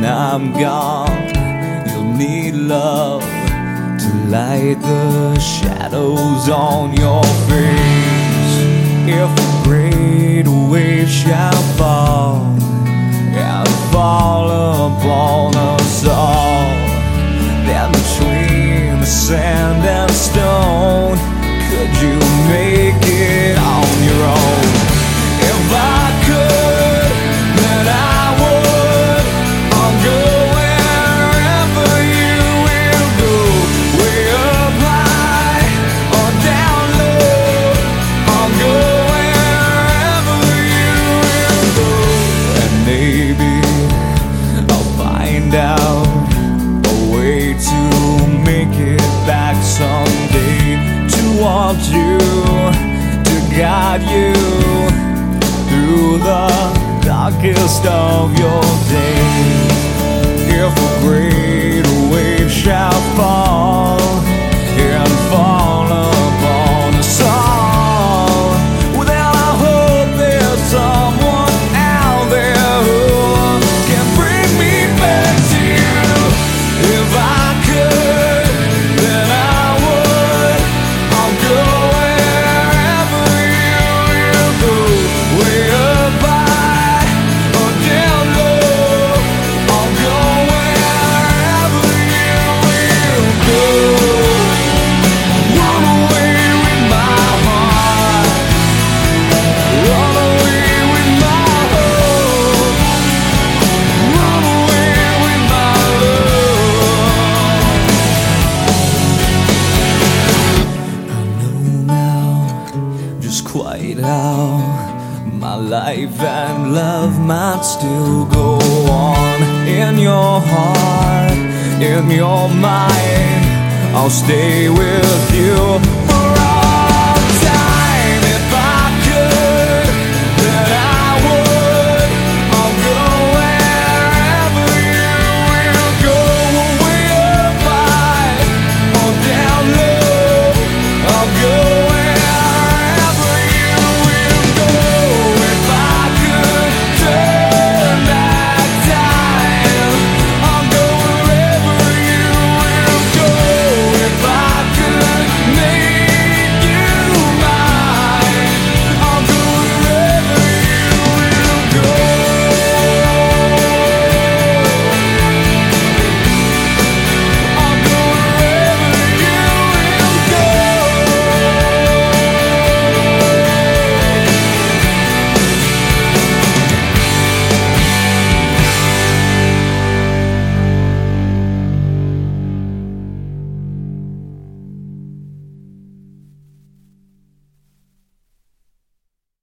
when I'm gone, you'll need love to light the shadows on your face. If a great wave shall fall and fall upon us all, then between the sand and stone, could you make it on your own? If I could, then I would. I'll go wherever you will go, way up high or down low. I'll go wherever you will go, and maybe I'll find out a way to make it back someday, to want you, to guide you through the darkest of your days. If a great wave shall fall and fall upon us all, well, then I hope there's someone out there who can bring me back to you. If I could, then I would. I'll go wherever you will go, way up high or down low. I'll go wherever you will go. Run away with my heart, run away with my hope, run away with my love. I know now just quite how my life and love might still go on. In your heart, in your mind, I'll stay with you.